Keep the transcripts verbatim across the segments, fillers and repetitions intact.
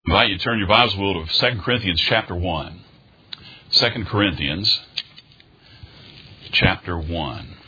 I invite you to turn your Bibles will to Second Corinthians chapter one. Second Corinthians chapter one.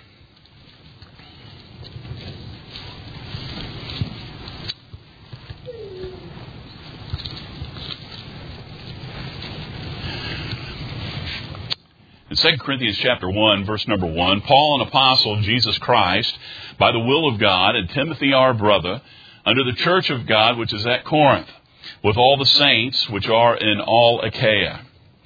In Second Corinthians chapter one, verse number one, Paul, an apostle of Jesus Christ, by the will of God, and Timothy our brother, under the church of God which is at Corinth, with all the saints which are in all Achaia.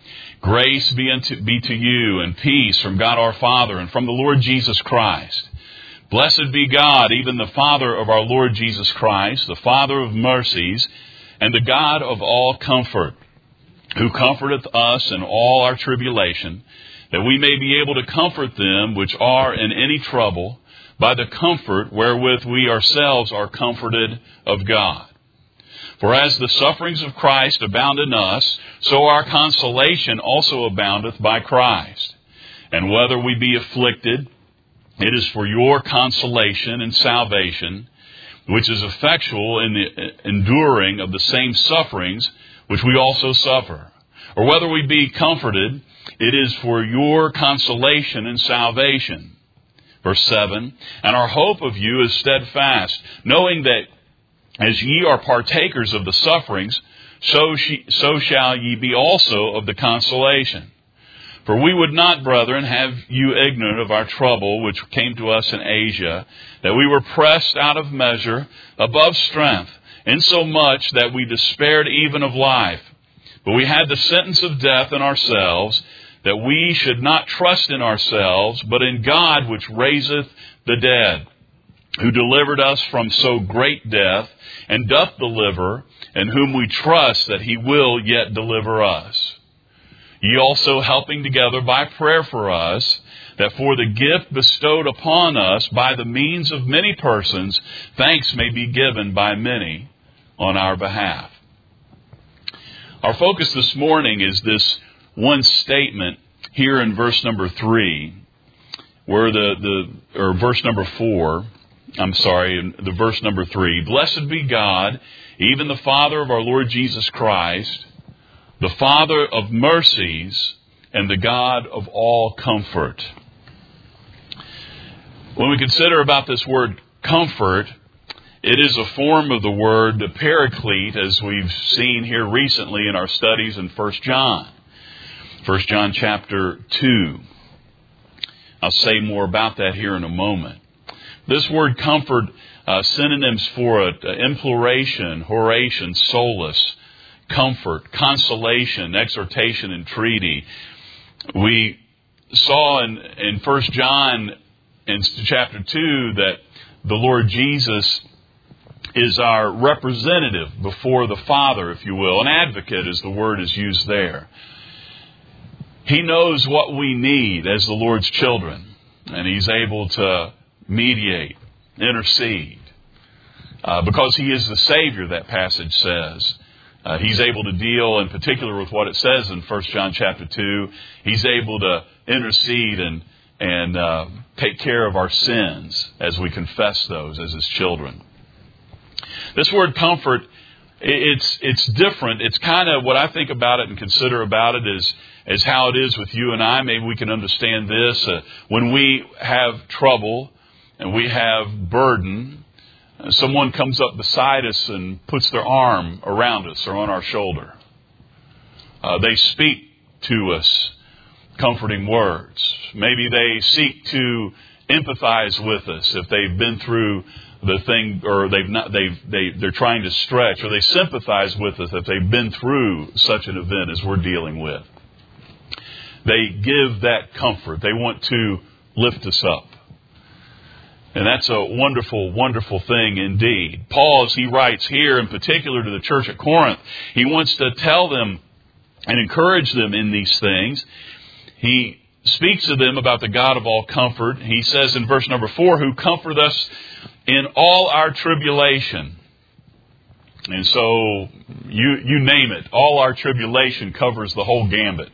Grace be, unto, be to you, and peace from God our Father and from the Lord Jesus Christ. Blessed be God, even the Father of our Lord Jesus Christ, the Father of mercies, and the God of all comfort, who comforteth us in all our tribulation, that we may be able to comfort them which are in any trouble, by the comfort wherewith we ourselves are comforted of God. For as the sufferings of Christ abound in us, so our consolation also aboundeth by Christ. And whether we be afflicted, it is for your consolation and salvation, which is effectual in the enduring of the same sufferings which we also suffer. Or whether we be comforted, it is for your consolation and salvation. Verse seven, and our hope of you is steadfast, knowing that as ye are partakers of the sufferings, so, she, so shall ye be also of the consolation. For we would not, brethren, have you ignorant of our trouble which came to us in Asia, that we were pressed out of measure, above strength, insomuch that we despaired even of life. But we had the sentence of death in ourselves, that we should not trust in ourselves, but in God which raiseth the dead, who delivered us from so great death, and doth deliver, in whom we trust that he will yet deliver us. Ye also helping together by prayer for us, that for the gift bestowed upon us by the means of many persons, thanks may be given by many on our behalf. Our focus this morning is this one statement here in verse number three, where the, the or verse number four, I'm sorry, the verse number three. Blessed be God, even the Father of our Lord Jesus Christ, the Father of mercies, and the God of all comfort. When we consider about this word comfort, it is a form of the word the paraclete, as we've seen here recently in our studies in First John. First John chapter two. I'll say more about that here in a moment. This word comfort, uh, synonyms for it, uh, imploration, horation, solace, comfort, consolation, exhortation, entreaty. We saw in, in First John in chapter two that the Lord Jesus is our representative before the Father, if you will. An advocate, as the word is used there. He knows what we need as the Lord's children, and He's able to mediate, intercede, uh, because He is the Savior, that passage says. Uh, he's able to deal in particular with what it says in First John chapter two. He's able to intercede and, and uh, take care of our sins as we confess those as His children. This word comfort, it's it's different. It's kind of what I think about it and consider about it is, is how it is with you and I. Maybe we can understand this. Uh, when we have trouble and we have burden, uh, someone comes up beside us and puts their arm around us or on our shoulder. Uh, they speak to us comforting words. Maybe they seek to empathize with us if they've been through the thing, or they've not, they've, they, they're trying to stretch, or they sympathize with us if they've been through such an event as we're dealing with. They give that comfort. They want to lift us up. And that's a wonderful, wonderful thing indeed. Paul, as he writes here, in particular to the church at Corinth, he wants to tell them and encourage them in these things. He speaks to them about the God of all comfort. He says in verse number four, who comfort us in all our tribulation. And so, you you name it, all our tribulation covers the whole gambit.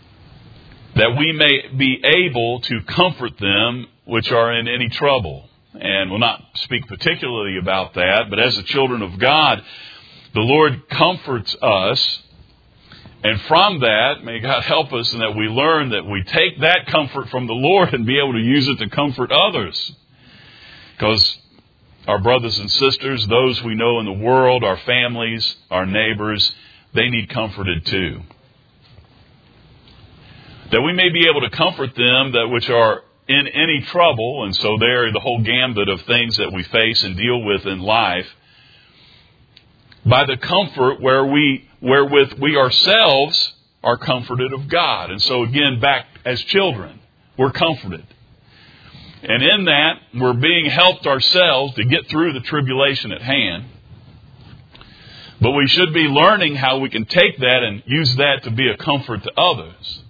That we may be able to comfort them which are in any trouble. and will not speak particularly about that, but as the children of God, the Lord comforts us. And from that, may God help us in that we learn that we take that comfort from the Lord and be able to use it to comfort others. Because our brothers and sisters, those we know in the world, our families, our neighbors, they need comforted too. That we may be able to comfort them that which are in any trouble, and so there the whole gambit of things that we face and deal with in life, by the comfort where we, wherewith we ourselves are comforted of God. And so again, back as children, we're comforted. And in that, we're being helped ourselves to get through the tribulation at hand. But we should be learning how we can take that and use that to be a comfort to others.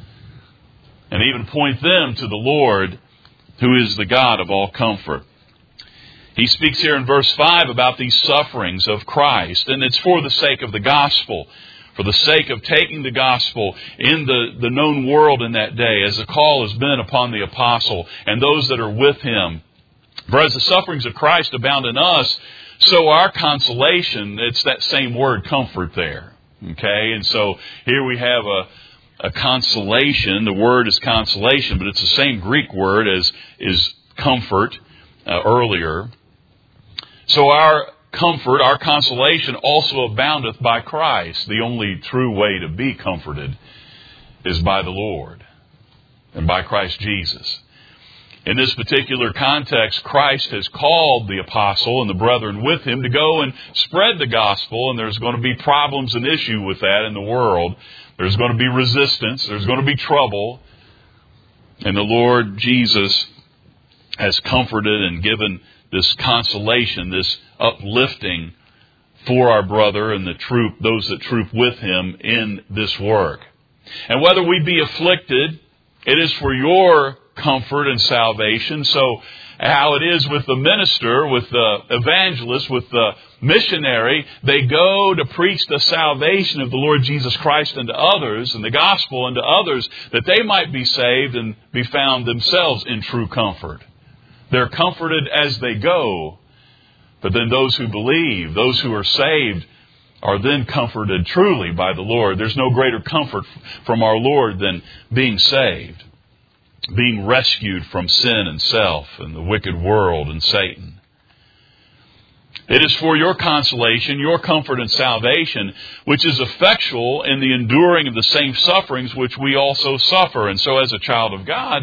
And even point them to the Lord, who is the God of all comfort. He speaks here in verse five about these sufferings of Christ, and it's for the sake of the gospel, for the sake of taking the gospel in the, the known world in that day, as the call has been upon the apostle and those that are with him. For as the sufferings of Christ abound in us, so our consolation, it's that same word, comfort there. Okay, and so here we have a, a consolation. The word is consolation, but it's the same Greek word as is comfort uh, earlier. So our comfort, our consolation also aboundeth by Christ. The only true way to be comforted is by the Lord and by Christ Jesus. In this particular context, Christ has called the apostle and the brethren with him to go and spread the gospel, and there's going to be problems and issue with that in the world. There's going to be resistance. There's going to be trouble. And the Lord Jesus has comforted and given this consolation, this uplifting for our brother and the troop, those that troop with him in this work. And whether we be afflicted, it is for your comfort and salvation. So how it is with the minister, with the evangelist, with the missionary, they go to preach the salvation of the Lord Jesus Christ unto others and the gospel unto others, that they might be saved and be found themselves in true comfort. They're comforted as they go, but then those who believe, those who are saved, are then comforted truly by the Lord. There's no greater comfort from our Lord than being saved, being rescued from sin and self and the wicked world and Satan. It is for your consolation, your comfort and salvation, which is effectual in the enduring of the same sufferings which we also suffer. And so as a child of God,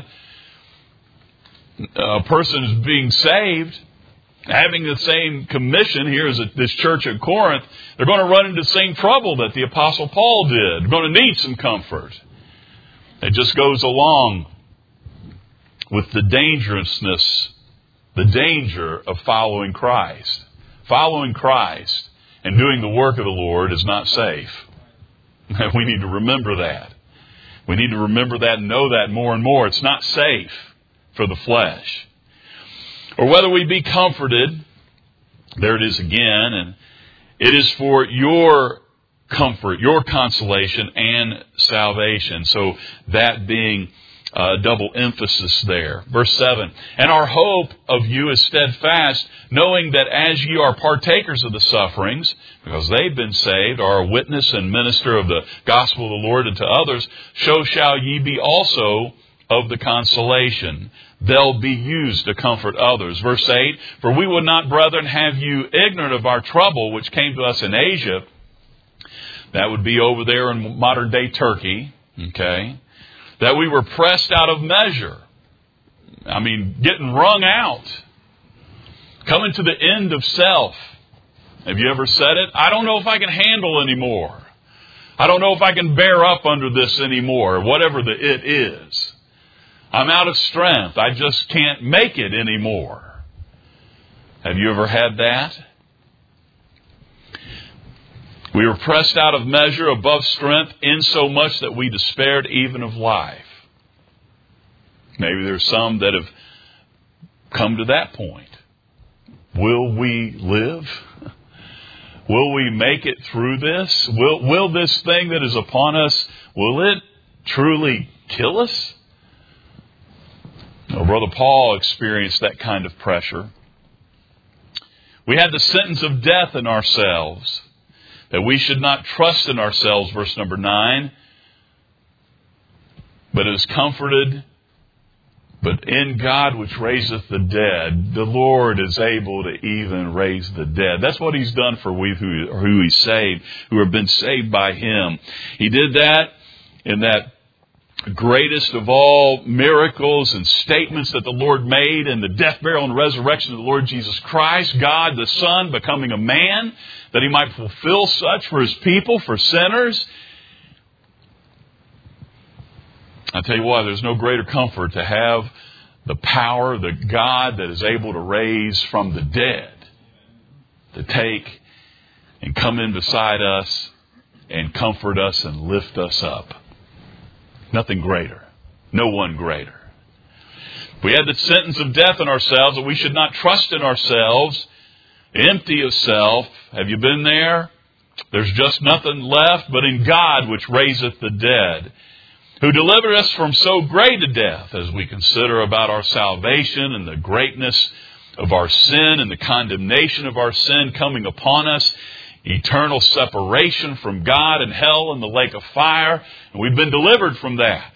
a person is being saved, having the same commission here as this church at Corinth, they're going to run into the same trouble that the Apostle Paul did. They're going to need some comfort. It just goes along with the dangerousness, the danger of following Christ. Following Christ and doing the work of the Lord is not safe. We need to remember that. We need to remember that and know that more and more. It's not safe for the flesh. Or whether we be comforted, there it is again, and it is for your comfort, your consolation and salvation. So that being a double emphasis there. Verse seven, and our hope of you is steadfast, knowing that as ye are partakers of the sufferings, because they've been saved, are a witness and minister of the gospel of the Lord unto others, so shall ye be also of the consolation. They'll be used to comfort others. Verse eight, for we would not, brethren, have you ignorant of our trouble which came to us in Asia. That would be over there in modern day Turkey. Okay. That we were pressed out of measure. I mean, getting wrung out. Coming to the end of self. Have you ever said it? I don't know if I can handle anymore. I don't know if I can bear up under this anymore, whatever the it is. I'm out of strength. I just can't make it anymore. Have you ever had that? We were pressed out of measure, above strength, insomuch that we despaired even of life. Maybe there's some that have come to that point. Will we live? Will we make it through this? Will, will this thing that is upon us, will it truly kill us? Well, Brother Paul experienced that kind of pressure. We had the sentence of death in ourselves, that we should not trust in ourselves, verse number nine, but is comforted, but in God which raiseth the dead. The Lord is able to even raise the dead. That's what He's done for we who, who He saved, who have been saved by Him. He did that in that greatest of all miracles and statements that the Lord made in the death, burial, and resurrection of the Lord Jesus Christ, God the Son becoming a man, that He might fulfill such for His people, for sinners. I tell you what, there's no greater comfort to have the power, the God that is able to raise from the dead, to take and come in beside us and comfort us and lift us up. Nothing greater. No one greater. We had the sentence of death in ourselves, that we should not trust in ourselves, empty of self. Have you been there? There's just nothing left but in God which raiseth the dead, who delivered us from so great a death, as we consider about our salvation and the greatness of our sin and the condemnation of our sin coming upon us, eternal separation from God and hell and the lake of fire. And we've been delivered from that.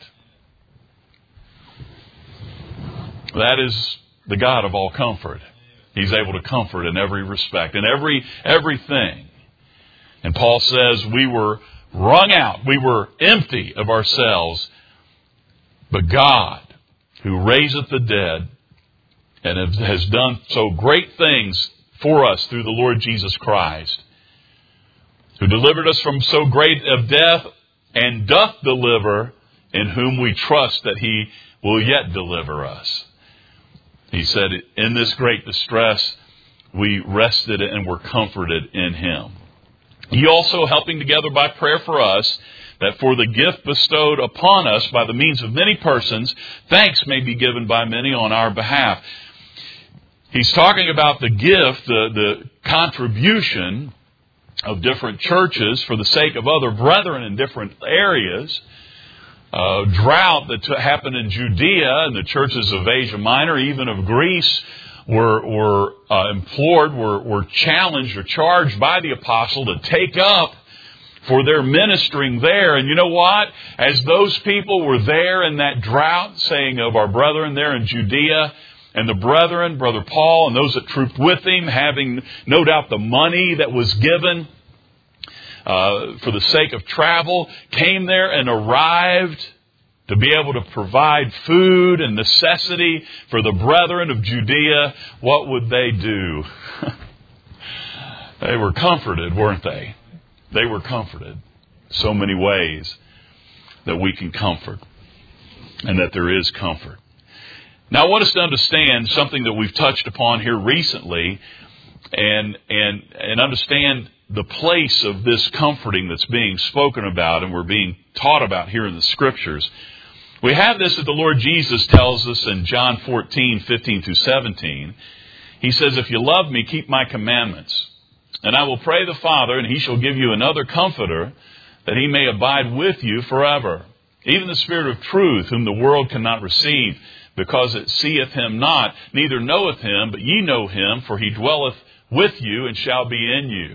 That is the God of all comfort. He's able to comfort in every respect, in every everything. And Paul says we were wrung out. We were empty of ourselves. But God, who raiseth the dead and has done so great things for us through the Lord Jesus Christ, who delivered us from so great of death, and doth deliver, in whom we trust that He will yet deliver us. He said, in this great distress, we rested and were comforted in Him. He also helping together by prayer for us, that for the gift bestowed upon us by the means of many persons, thanks may be given by many on our behalf. He's talking about the gift, the, the contribution of different churches for the sake of other brethren in different areas. Uh, drought that t- happened in Judea and the churches of Asia Minor, even of Greece, were, were uh, implored, were, were challenged or charged by the apostle to take up for their ministering there. And you know what? As those people were there in that drought, saying of our brethren there in Judea, and the brethren, Brother Paul, and those that trooped with him, having no doubt the money that was given uh, for the sake of travel, came there and arrived to be able to provide food and necessity for the brethren of Judea. What would they do? They were comforted, weren't they? They were comforted. So many ways that we can comfort, and that there is comfort. Now, I want us to understand something that we've touched upon here recently, and and and understand the place of this comforting that's being spoken about and we're being taught about here in the Scriptures. We have this that the Lord Jesus tells us in John fourteen, fifteen through seventeen. He says, if you love me, keep my commandments. And I will pray the Father, and He shall give you another Comforter, that He may abide with you forever. Even the Spirit of truth, whom the world cannot receive, because it seeth Him not, neither knoweth Him, but ye know Him, for He dwelleth with you and shall be in you.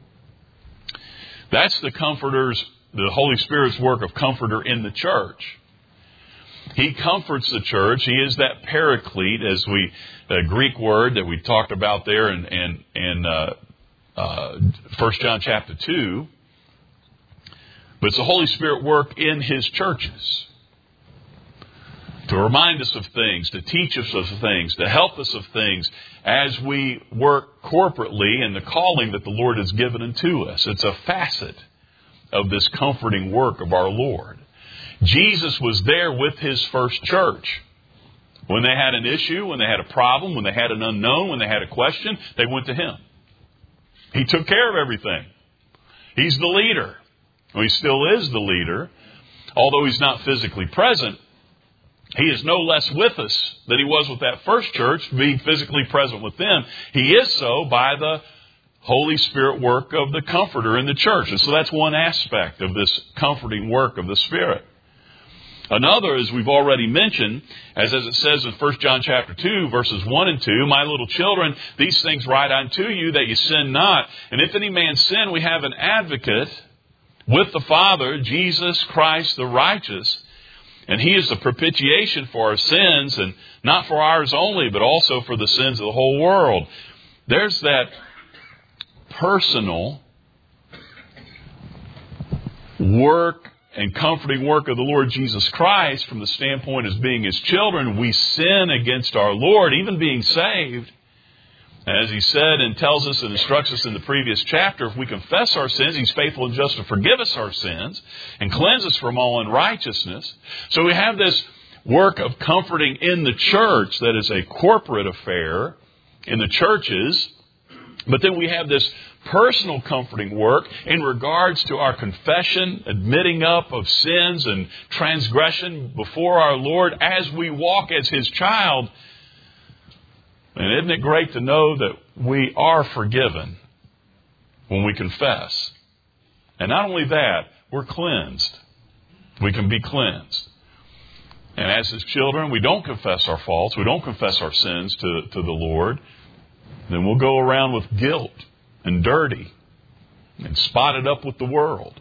That's the Comforter's, the Holy Spirit's work of Comforter in the church. He comforts the church. He is that paraclete, as we, a Greek word that we talked about there in, in, in uh, uh, First John chapter two. But it's the Holy Spirit work in His churches, to remind us of things, to teach us of things, to help us of things as we work corporately in the calling that the Lord has given unto us. It's a facet of this comforting work of our Lord. Jesus was there with His first church. When they had an issue, when they had a problem, when they had an unknown, when they had a question, they went to Him. He took care of everything. He's the leader. Well, He still is the leader. Although He's not physically present, He is no less with us than He was with that first church, being physically present with them. He is so by the Holy Spirit work of the Comforter in the church. And so that's one aspect of this comforting work of the Spirit. Another, as we've already mentioned, as, as it says in First John chapter two, verses one and two, my little children, these things write unto you that you sin not. And if any man sin, we have an advocate with the Father, Jesus Christ the righteous. And he is the propitiation for our sins, and not for ours only, but also for the sins of the whole world. There's that personal work and comforting work of the Lord Jesus Christ from the standpoint as being His children. We sin against our Lord, even being saved. As He said and tells us and instructs us in the previous chapter, if we confess our sins, He's faithful and just to forgive us our sins and cleanse us from all unrighteousness. So we have this work of comforting in the church that is a corporate affair in the churches. But then we have this personal comforting work in regards to our confession, admitting up of sins and transgression before our Lord as we walk as His child. And isn't it great to know that we are forgiven when we confess? And not only that, we're cleansed. We can be cleansed. And as His children, we don't confess our faults. We don't confess our sins to, to the Lord. Then we'll go around with guilt and dirty and spotted up with the world.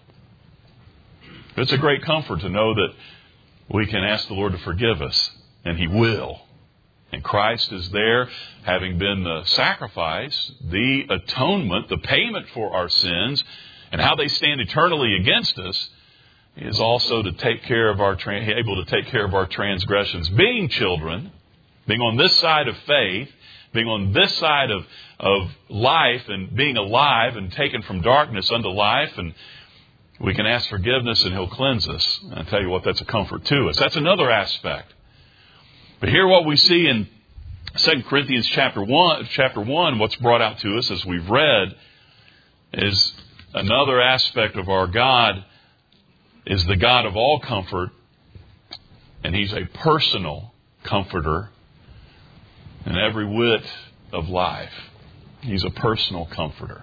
It's a great comfort to know that we can ask the Lord to forgive us, and He will. And Christ is there, having been the sacrifice, the atonement, the payment for our sins, and how they stand eternally against us, is also to take care of our, able to take care of our transgressions. Being children, being on this side of faith, being on this side of, of life and being alive and taken from darkness unto life, and we can ask forgiveness and He'll cleanse us. And I tell you what, that's a comfort to us. That's another aspect. But here what we see in Second Corinthians chapter one, chapter one, what's brought out to us as we've read, is another aspect of our God is the God of all comfort, and He's a personal comforter in every whit of life. He's a personal comforter.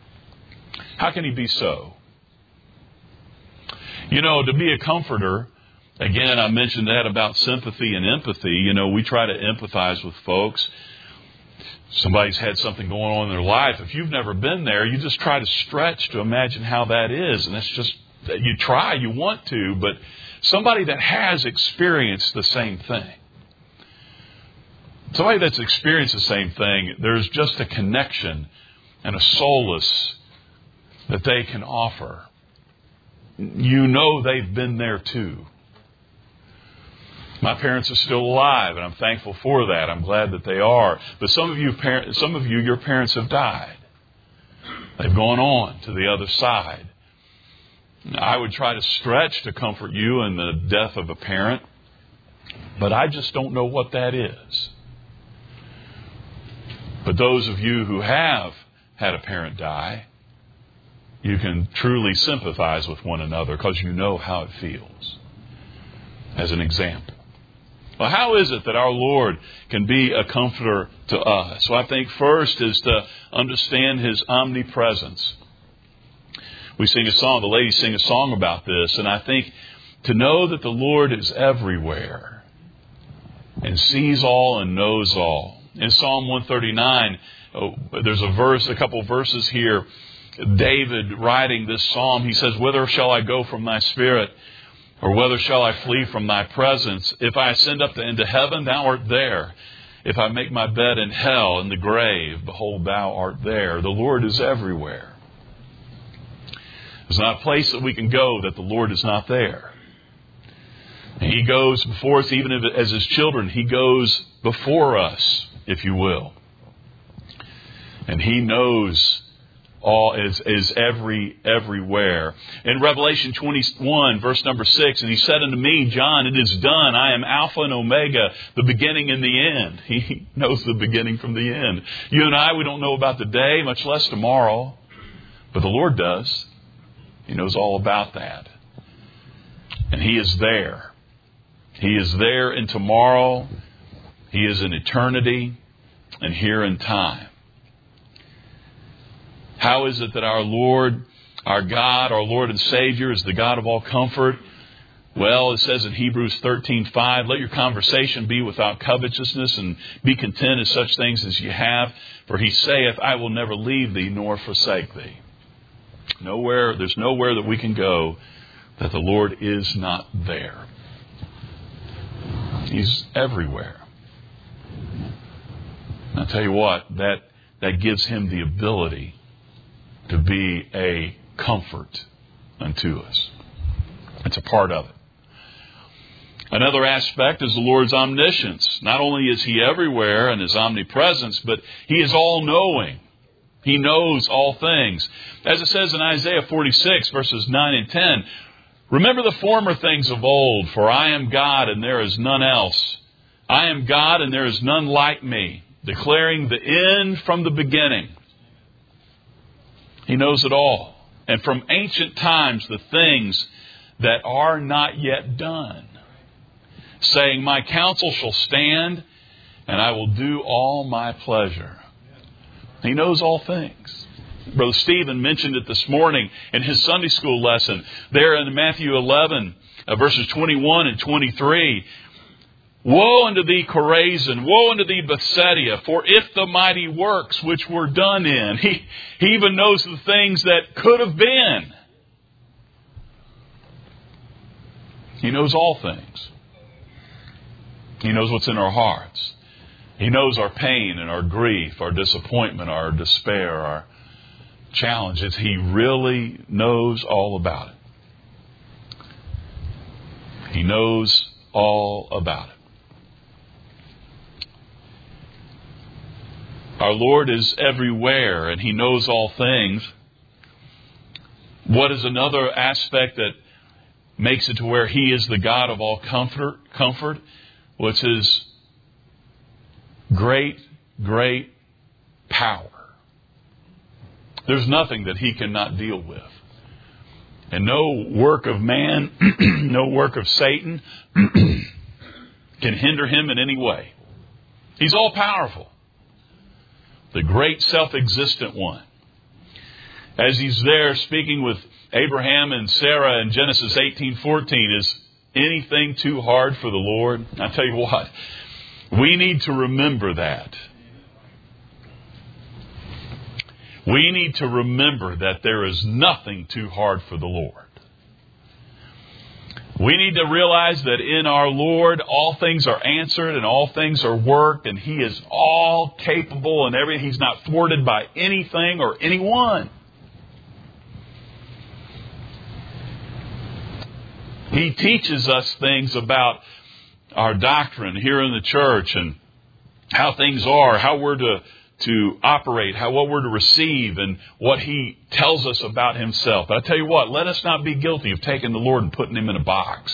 How can He be so? You know, to be a comforter, again, I mentioned that about sympathy and empathy. You know, we try to empathize with folks. Somebody's had something going on in their life. If you've never been there, you just try to stretch to imagine how that is. And it's just, you try, you want to, but somebody that has experienced the same thing. Somebody that's experienced the same thing, there's just a connection and a solace that they can offer. You know they've been there too. My parents are still alive, and I'm thankful for that. I'm glad that they are. But some of you, some of you, your parents have died. They've gone on to the other side. I would try to stretch to comfort you in the death of a parent, but I just don't know what that is. But those of you who have had a parent die, you can truly sympathize with one another because you know how it feels. As an example. Well, how is it that our Lord can be a comforter to us? Well, I think first is to understand His omnipresence. We sing a song, the ladies sing a song about this, and I think to know that the Lord is everywhere and sees all and knows all. In Psalm one thirty-nine, oh, there's a verse, a couple verses here. David writing this psalm, he says, "Whither shall I go from Thy Spirit? Or whither shall I flee from Thy presence? If I ascend up into heaven, Thou art there. If I make my bed in hell, in the grave, behold, Thou art there." The Lord is everywhere. There's not a place that we can go that the Lord is not there. And He goes before us, even as His children. He goes before us, if you will. And He knows all is, is every, everywhere. In Revelation twenty-one, verse number six, "And He said unto me, John, it is done. I am Alpha and Omega, the beginning and the end." He knows the beginning from the end. You and I, we don't know about the day, much less tomorrow. But the Lord does. He knows all about that. And He is there. He is there in tomorrow. He is in eternity and here in time. How is it that our Lord, our God, our Lord and Savior is the God of all comfort? Well, it says in Hebrews thirteen five, let your conversation be without covetousness, and be content in such things as you have. For he saith, I will never leave thee nor forsake thee. Nowhere, there's nowhere that we can go that the Lord is not there. He's everywhere. I'll tell you what, that, that gives him the ability to be a comfort unto us. It's a part of it. Another aspect is the Lord's omniscience. Not only is he everywhere in his omnipresence, but he is all-knowing. He knows all things. As it says in Isaiah forty-six, verses nine and ten, remember the former things of old, for I am God and there is none else. I am God and there is none like me, declaring the end from the beginning. He knows it all. And from ancient times, the things that are not yet done, saying, my counsel shall stand, and I will do all my pleasure. He knows all things. Brother Stephen mentioned it this morning in his Sunday school lesson. There in Matthew eleven, uh, verses twenty-one and twenty-three. Woe unto thee, Chorazin! Woe unto thee, Bethsaida! For if the mighty works which were done in, he, he even knows the things that could have been. He knows all things. He knows what's in our hearts. He knows our pain and our grief, our disappointment, our despair, our challenges. He really knows all about it. He knows all about it. Our Lord is everywhere and he knows all things. What is another aspect that makes it to where he is the God of all comfort? Comfort. Well, it's his great, great power. There's nothing that he cannot deal with. And no work of man, no work of Satan can hinder him in any way. He's all powerful. The great self-existent one. As he's there speaking with Abraham and Sarah in Genesis eighteen fourteen, is anything too hard for the Lord? I tell you what, we need to remember that. We need to remember that there is nothing too hard for the Lord. We need to realize that in our Lord, all things are answered and all things are worked, and he is all capable and everything. He's not thwarted by anything or anyone. He teaches us things about our doctrine here in the church and how things are, how we're to, to operate, how what we're to receive, and what he tells us about himself. But I tell you what, let us not be guilty of taking the Lord and putting him in a box.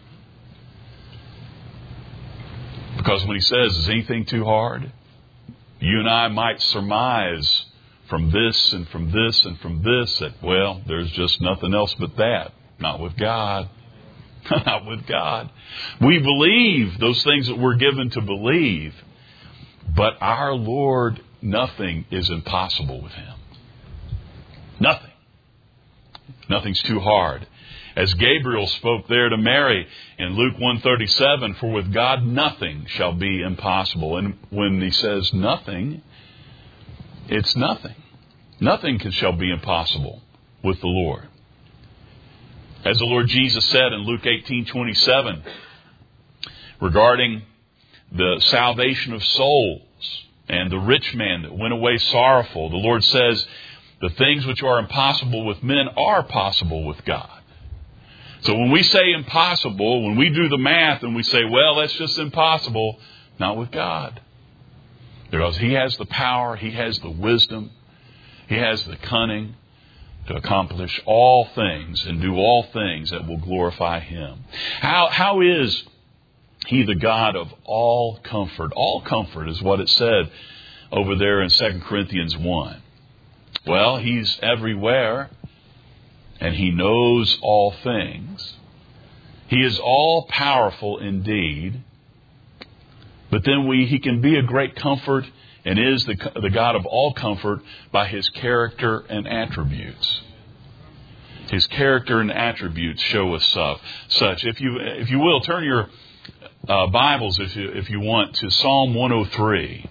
Because when he says, is anything too hard? You and I might surmise from this and from this and from this that, well, there's just nothing else but that. Not with God. Not with God. We believe those things that we're given to believe. But our Lord, nothing is impossible with him. Nothing. Nothing's too hard. As Gabriel spoke there to Mary in Luke one thirty-seven, for with God nothing shall be impossible. And when he says nothing, it's nothing. Nothing can, shall be impossible with the Lord. As the Lord Jesus said in Luke eighteen twenty-seven, regarding the salvation of souls and the rich man that went away sorrowful, the Lord says, the things which are impossible with men are possible with God. So when we say impossible, when we do the math and we say, well, that's just impossible, not with God. Because he has the power, he has the wisdom, he has the cunning to accomplish all things and do all things that will glorify him. How, how is he the God of all comfort? All comfort is what it said over there in Second Corinthians one. Well, he's everywhere and he knows all things. He is all powerful indeed. But then we, he can be a great comfort and is the, the God of all comfort by his character and attributes. His character and attributes show us uh, such. If you if you will, turn your uh, Bibles, if you if you want, to Psalm one oh three.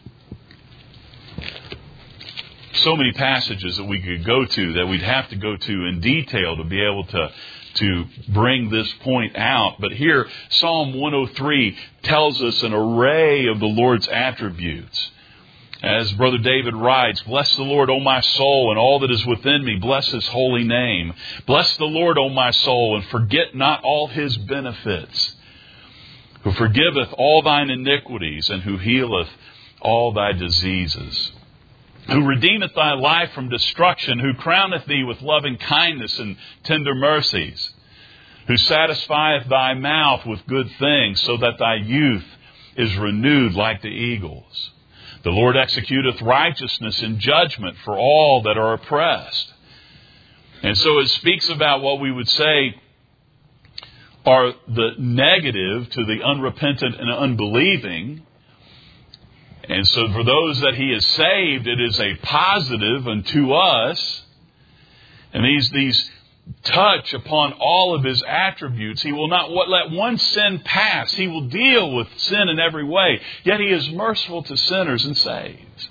So many passages that we could go to that we'd have to go to in detail to be able to to bring this point out. But here, Psalm one oh three tells us an array of the Lord's attributes. As Brother David writes, "Bless the Lord, O my soul, and all that is within me. Bless His holy name. Bless the Lord, O my soul, and forget not all His benefits, who forgiveth all thine iniquities, and who healeth all thy diseases, who redeemeth thy life from destruction, who crowneth thee with loving kindness and tender mercies, who satisfieth thy mouth with good things, so that thy youth is renewed like the eagles. The Lord executeth righteousness and judgment for all that are oppressed." And so it speaks about what we would say are the negative to the unrepentant and unbelieving. And so for those that He has saved, it is a positive unto us. And these, these touch upon all of His attributes. He will not let one sin pass. He will deal with sin in every way. Yet He is merciful to sinners and saves.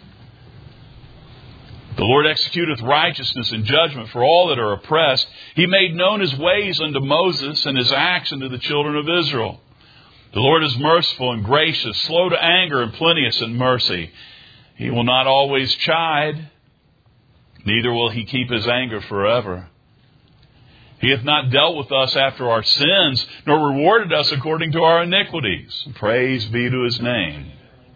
The Lord executeth righteousness and judgment for all that are oppressed. He made known His ways unto Moses, and His acts unto the children of Israel. The Lord is merciful and gracious, slow to anger and plenteous in mercy. He will not always chide, neither will He keep His anger forever. He hath not dealt with us after our sins, nor rewarded us according to our iniquities. Praise be to His name.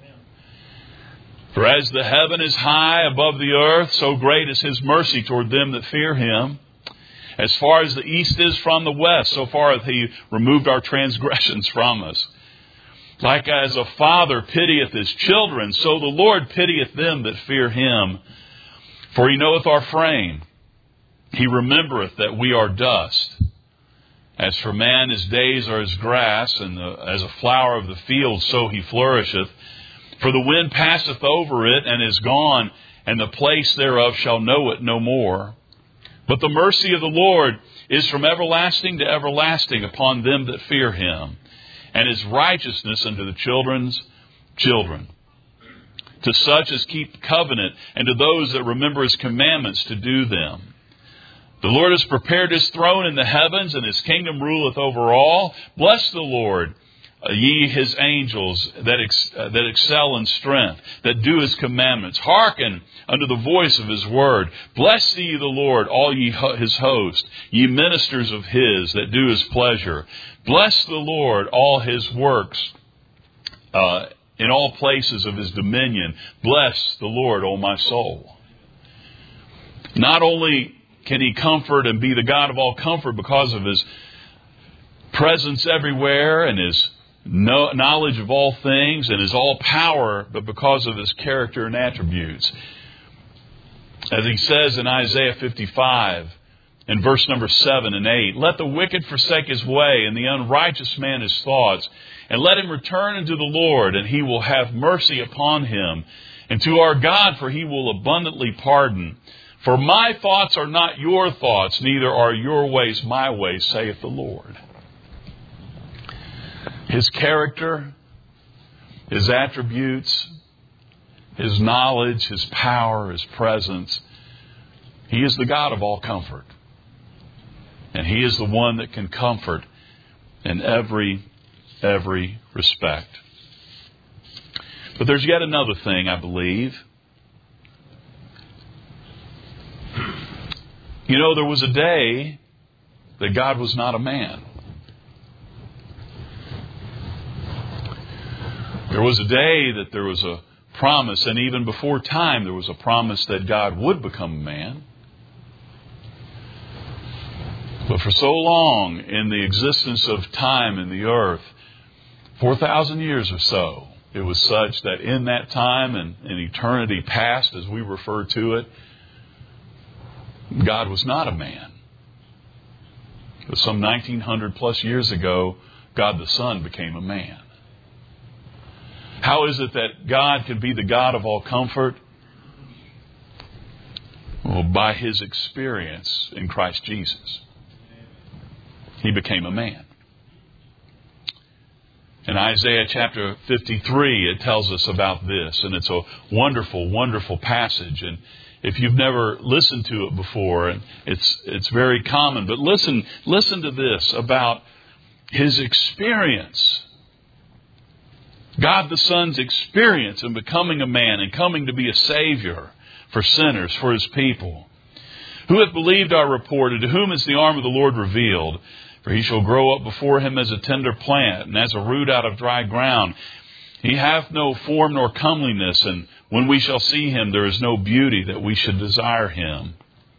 For as the heaven is high above the earth, so great is His mercy toward them that fear Him. As far as the east is from the west, so far hath He removed our transgressions from us. Like as a father pitieth his children, so the Lord pitieth them that fear Him. For He knoweth our frame. He remembereth that we are dust. As for man, his days are as grass, and the, as a flower of the field, so he flourisheth. For the wind passeth over it, and is gone, and the place thereof shall know it no more. But the mercy of the Lord is from everlasting to everlasting upon them that fear Him, and His righteousness unto the children's children, to such as keep covenant, and to those that remember His commandments to do them. The Lord has prepared His throne in the heavens, and His kingdom ruleth over all. Bless the Lord, uh, ye His angels that ex- uh, that excel in strength, that do His commandments. Hearken unto the voice of His word. Bless ye the Lord, all ye ho- His host, ye ministers of His that do His pleasure. Bless the Lord, all His works, uh, in all places of His dominion. Bless the Lord, O my soul. Not only can He comfort and be the God of all comfort because of His presence everywhere and His knowledge of all things and His all power, but because of His character and attributes. As He says in Isaiah fifty-five, in verse number seven and eight, "Let the wicked forsake his way, and the unrighteous man his thoughts, and let him return unto the Lord, and He will have mercy upon him, and to our God, for He will abundantly pardon. For my thoughts are not your thoughts, neither are your ways my ways, saith the Lord." His character, His attributes, His knowledge, His power, His presence. He is the God of all comfort. And He is the one that can comfort in every, every respect. But there's yet another thing, I believe. You know, there was a day that God was not a man. There was a day that there was a promise, and even before time there was a promise that God would become a man. But for so long in the existence of time in the earth, four thousand years or so, it was such that in that time and in eternity past, as we refer to it, God was not a man. But some nineteen hundred plus years ago, God the Son became a man. How is it that God can be the God of all comfort? Well, by His experience in Christ Jesus, He became a man. In Isaiah chapter fifty-three, it tells us about this, and it's a wonderful, wonderful passage. And if you've never listened to it before, and it's it's very common, but listen, listen to this about His experience. God the Son's experience in becoming a man and coming to be a Savior for sinners, for His people. Who hath believed our report, and to whom is the arm of the Lord revealed? For He shall grow up before Him as a tender plant, and as a root out of dry ground. He hath no form nor comeliness, and when we shall see Him, there is no beauty that we should desire Him.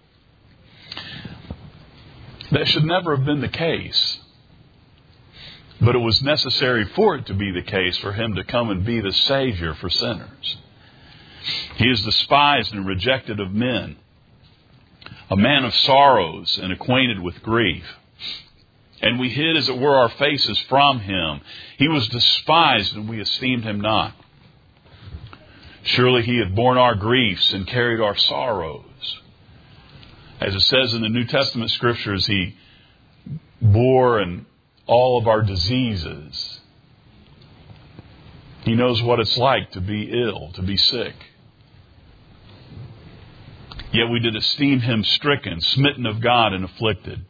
That should never have been the case. But it was necessary for it to be the case for Him to come and be the Savior for sinners. He is despised and rejected of men, a man of sorrows and acquainted with grief. And we hid, as it were, our faces from Him. He was despised, and we esteemed Him not. Surely He hath borne our griefs and carried our sorrows. As it says in the New Testament Scriptures, He bore and all of our diseases. He knows what it's like to be ill, to be sick. Yet we did esteem Him stricken, smitten of God, and afflicted.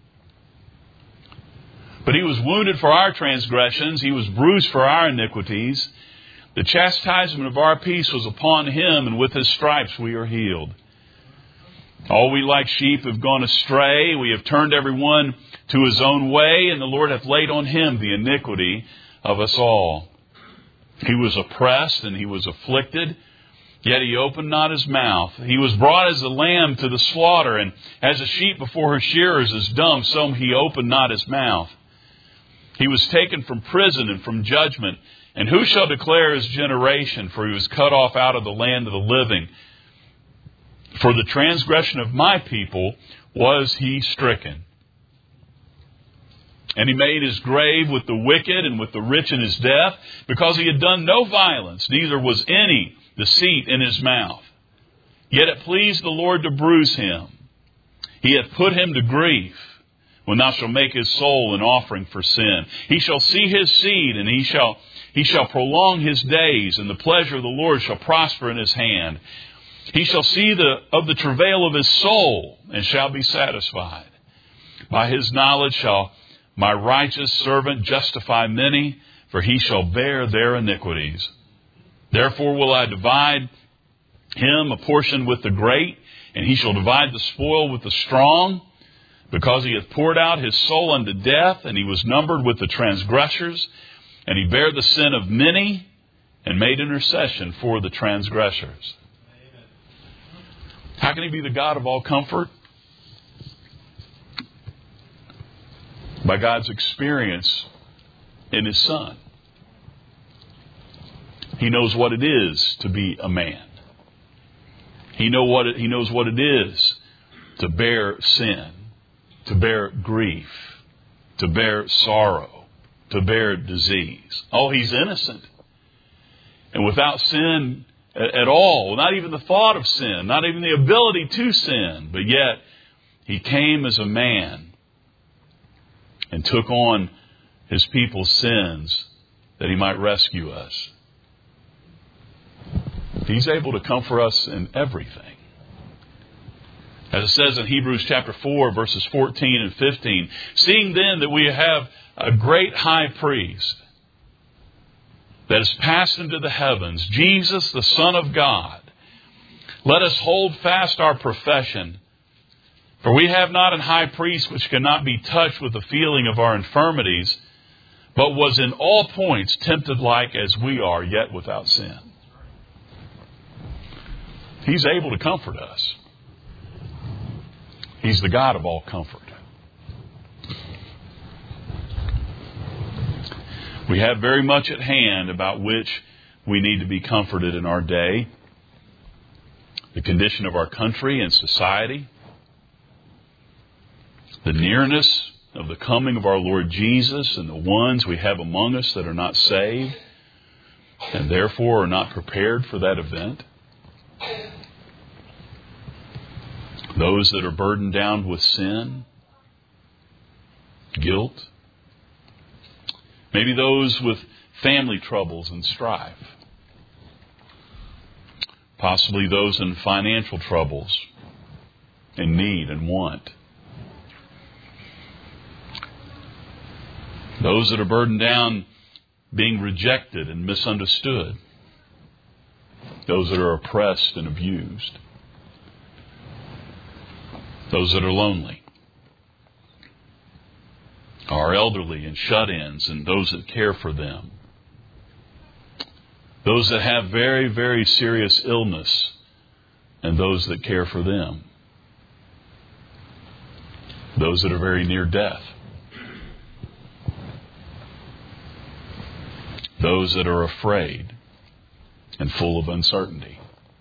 But He was wounded for our transgressions. He was bruised for our iniquities. The chastisement of our peace was upon Him, and with His stripes we are healed. All we like sheep have gone astray. We have turned every one to his own way, and the Lord hath laid on Him the iniquity of us all. He was oppressed and He was afflicted, yet He opened not His mouth. He was brought as a lamb to the slaughter, and as a sheep before her shearers is dumb, so He opened not His mouth. He was taken from prison and from judgment. And who shall declare His generation? For He was cut off out of the land of the living. For the transgression of my people was He stricken. And He made His grave with the wicked and with the rich in His death, because He had done no violence, neither was any deceit in His mouth. Yet it pleased the Lord to bruise Him. He hath put Him to grief. When thou shalt make His soul an offering for sin, He shall see His seed, and he shall he shall prolong His days, and the pleasure of the Lord shall prosper in His hand. He shall see the of the travail of His soul, and shall be satisfied. By His knowledge shall my righteous servant justify many, for he shall bear their iniquities. Therefore will I divide him a portion with the great, and he shall divide the spoil with the strong. Because he hath poured out his soul unto death, and he was numbered with the transgressors, and he bare the sin of many, and made intercession for the transgressors. Amen. How can He be the God of all comfort? By God's experience in His Son. He knows what it is to be a man. He know what it, He knows what it is to bear sin, to bear grief, to bear sorrow, to bear disease. Oh, He's innocent. And without sin at, at all, not even the thought of sin, not even the ability to sin, but yet He came as a man and took on His people's sins that He might rescue us. He's able to comfort us in everything. As it says in Hebrews chapter four, verses fourteen and fifteen, seeing then that we have a great high priest that is passed into the heavens, Jesus, the Son of God, let us hold fast our profession. For we have not an high priest which cannot be touched with the feeling of our infirmities, but was in all points tempted like as we are, yet without sin. He's able to comfort us. He's the God of all comfort. We have very much at hand about which we need to be comforted in our day. The condition of our country and society. The nearness of the coming of our Lord Jesus and the ones we have among us that are not saved and therefore are not prepared for that event. Those that are burdened down with sin, guilt. Maybe those with family troubles and strife. Possibly those in financial troubles, in need and want. Those that are burdened down being rejected and misunderstood. Those that are oppressed and abused. Those that are lonely. Our elderly and shut-ins and those that care for them. Those that have very, very serious illness and those that care for them. Those that are very near death. Those that are afraid and full of uncertainty.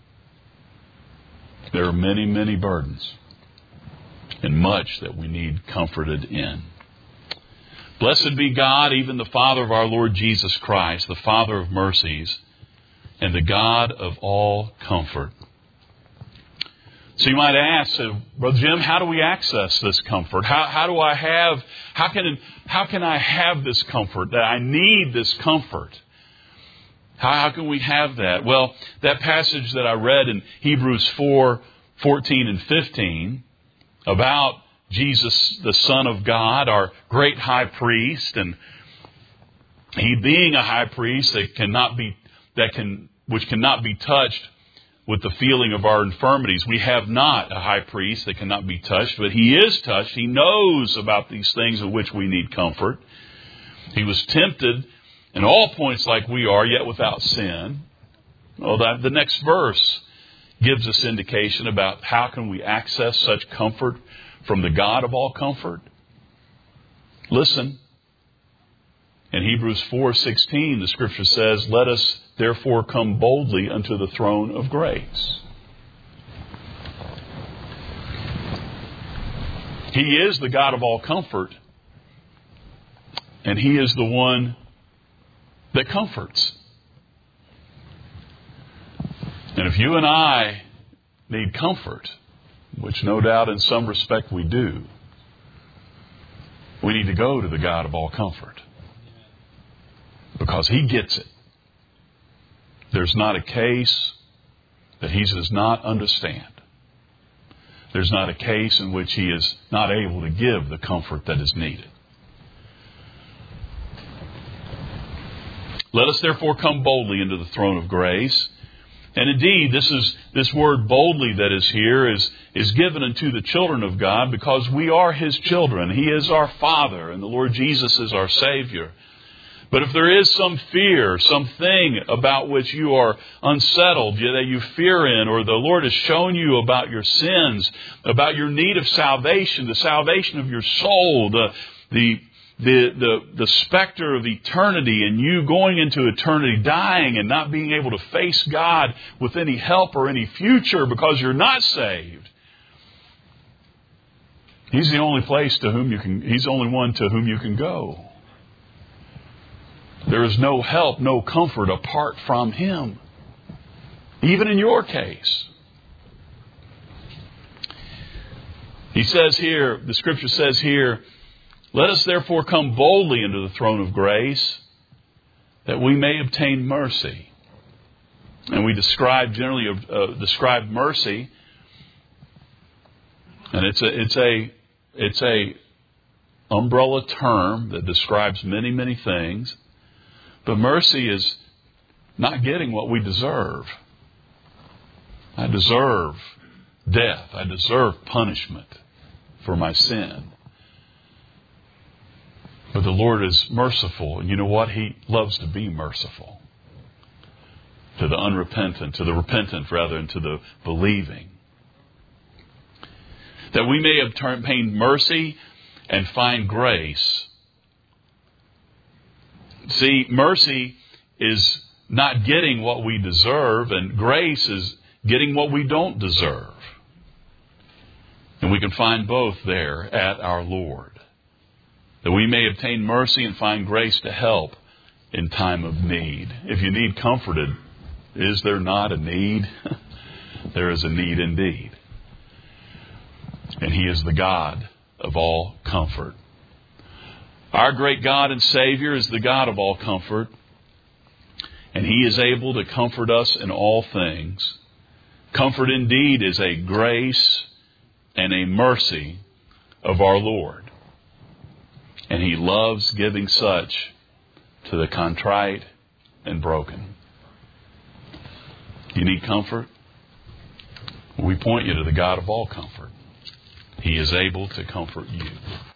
There are many, many burdens and much that we need comforted in. Blessed be God, even the Father of our Lord Jesus Christ, the Father of mercies, and the God of all comfort. So you might ask, uh, Brother Jim, how do we access this comfort? How, how do I have, how can, how can I have this comfort? That I need this comfort. How, how can we have that? Well, that passage that I read in Hebrews four, fourteen and fifteen about Jesus, the Son of God, our great high priest, and He being a high priest that cannot be, that can, which cannot be touched with the feeling of our infirmities. We have not a high priest that cannot be touched, but He is touched. He knows about these things of which we need comfort. He was tempted in all points like we are, yet without sin. Well, that, the next verse gives us indication about how can we access such comfort from the God of all comfort. Listen. In Hebrews four sixteen, the Scripture says, "Let us therefore come boldly unto the throne of grace." He is the God of all comfort, and He is the one that comforts. And if you and I need comfort, which no doubt in some respect we do, we need to go to the God of all comfort. Because He gets it. There's not a case that He does not understand. There's not a case in which He is not able to give the comfort that is needed. Let us therefore come boldly into the throne of grace. And indeed, this is this word boldly that is here is, is given unto the children of God because we are His children. He is our Father, and the Lord Jesus is our Savior. But if there is some fear, something about which you are unsettled, that you fear in, or the Lord has shown you about your sins, about your need of salvation, the salvation of your soul, the the the the, the specter of eternity, and you going into eternity, dying and not being able to face God with any help or any future because you're not saved. He's the only place to whom you can. He's the only one to whom you can go. There is no help, no comfort apart from Him. Even in your case. He says here, the Scripture says here, "Let us therefore come boldly into the throne of grace, that we may obtain mercy." And we describe generally uh, describe mercy, and it's a it's a it's a umbrella term that describes many many things. But mercy is not getting what we deserve. I deserve death. I deserve punishment for my sin. But the Lord is merciful. And you know what? He loves to be merciful. To the unrepentant, to the repentant rather, and to the believing. That we may obtain mercy and find grace. See, mercy is not getting what we deserve, and grace is getting what we don't deserve. And we can find both there at our Lord. That we may obtain mercy and find grace to help in time of need. If you need comforted, is there not a need? There is a need indeed. And He is the God of all comfort. Our great God and Savior is the God of all comfort. And He is able to comfort us in all things. Comfort indeed is a grace and a mercy of our Lord. And He loves giving such to the contrite and broken. You need comfort? We point you to the God of all comfort. He is able to comfort you.